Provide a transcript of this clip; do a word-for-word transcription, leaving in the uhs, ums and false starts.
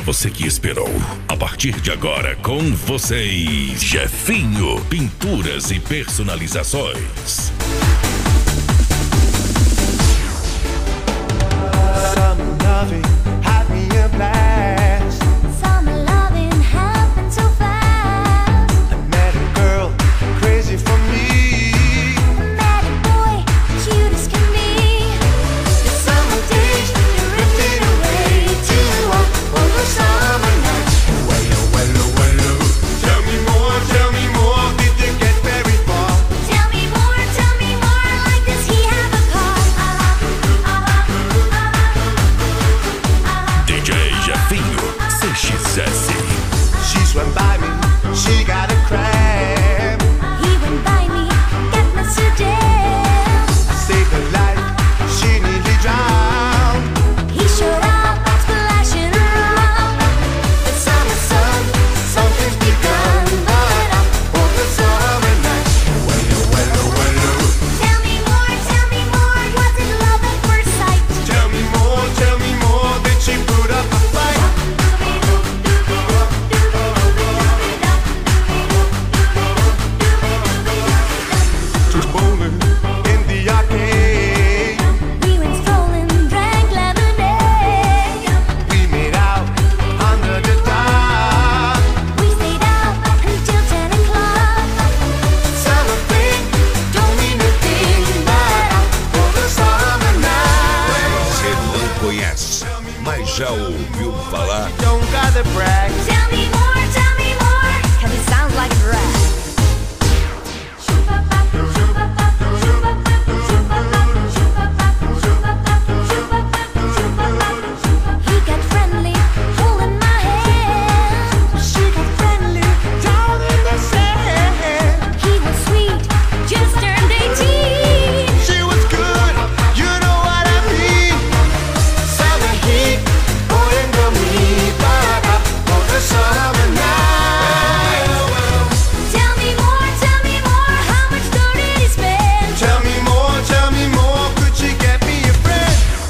você que esperou. A partir de agora, com vocês, Jefinho, pinturas e personalizações. She swam by me, she got a crab. He went by me, got my sedan. I saved her life, she nearly drowned. He showed up, splashing around. The summer sun, something's begun. But I want the summer night. Wello, wello, wello. Tell me more, tell me more, was it love at first sight? Tell me more, tell me more, did she put up a fight? Mas já ouviu falar? Don't gotta brag. Tell me more, tell me more, cause it sounds like a rap.